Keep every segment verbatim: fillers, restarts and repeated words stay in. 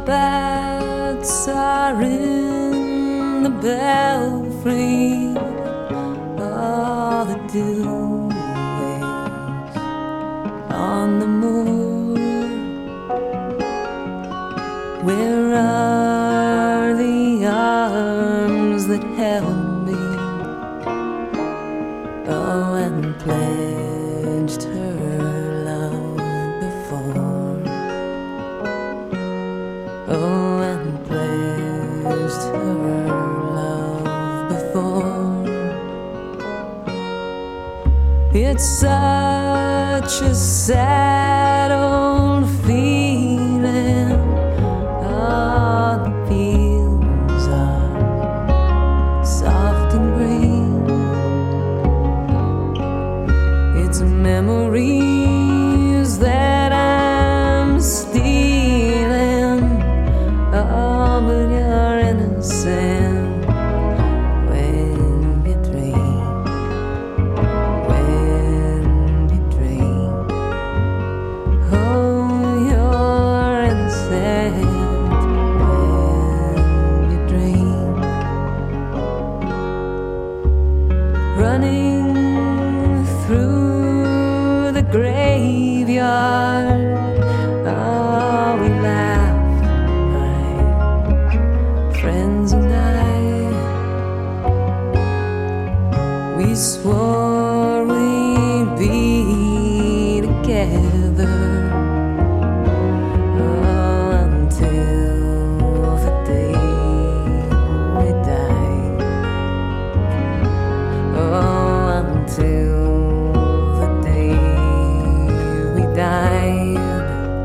bats are in the belfry. All the dew is on the moor. Where are the arms that held me? Oh, and pledged her love before. Oh, and pledged her love before. It's such a sad old feeling. All the fields are soft and green. It's memories that I'm stealing. Oh, but you're innocent when you dream. When you dream. Oh, you're innocent when you dream. Running through the graveyard, oh, we laughed, my friends and I. We swore we'd be together, oh, until the day we died. Oh, until the day we died.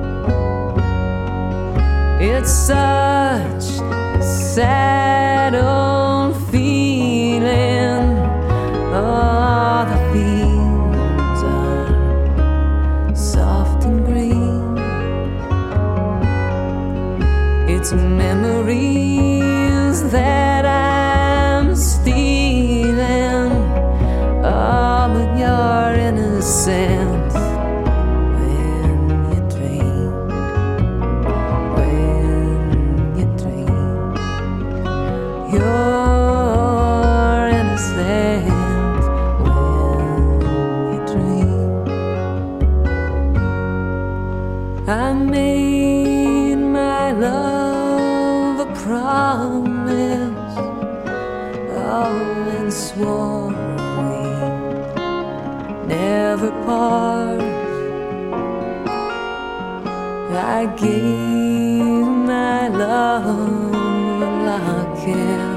It's such a sad old feeling. Oh, the fields are soft and green. It's memories that I'm stealing. Oh, but you're innocent when you dream. When you dream. You're innocent when you dream. I made my love a promise, oh, and swore we'd never part. I gave my love a locket,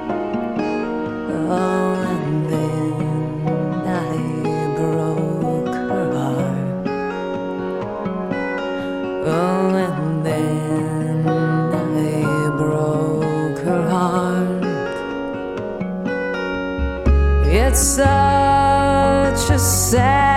oh, and then I broke her heart. Oh, and then I broke her heart. It's such a sad